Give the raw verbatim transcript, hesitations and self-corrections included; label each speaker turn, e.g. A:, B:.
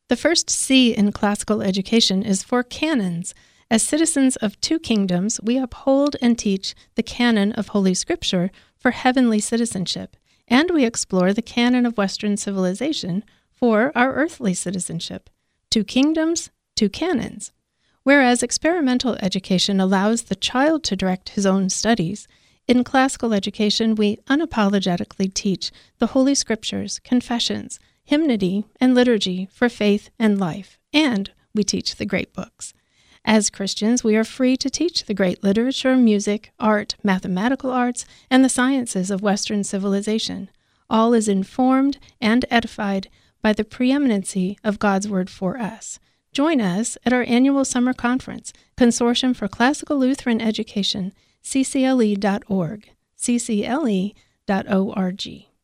A: The first C in classical education is for canons. As citizens of two kingdoms, we uphold and teach the canon of Holy Scripture for heavenly citizenship, and we explore the canon of Western civilization for our earthly citizenship. Two kingdoms, two canons. Whereas experimental education allows the child to direct his own studies, in classical education we unapologetically teach the Holy Scriptures, confessions, hymnody, and liturgy for faith and life, and we teach the great books. As Christians, we are free to teach the great literature, music, art, mathematical arts, and the sciences of Western civilization. All is informed and edified by the preeminency of God's Word for us. Join us at our annual summer conference, Consortium for Classical Lutheran Education, c c l e dot org, c c l e dot org.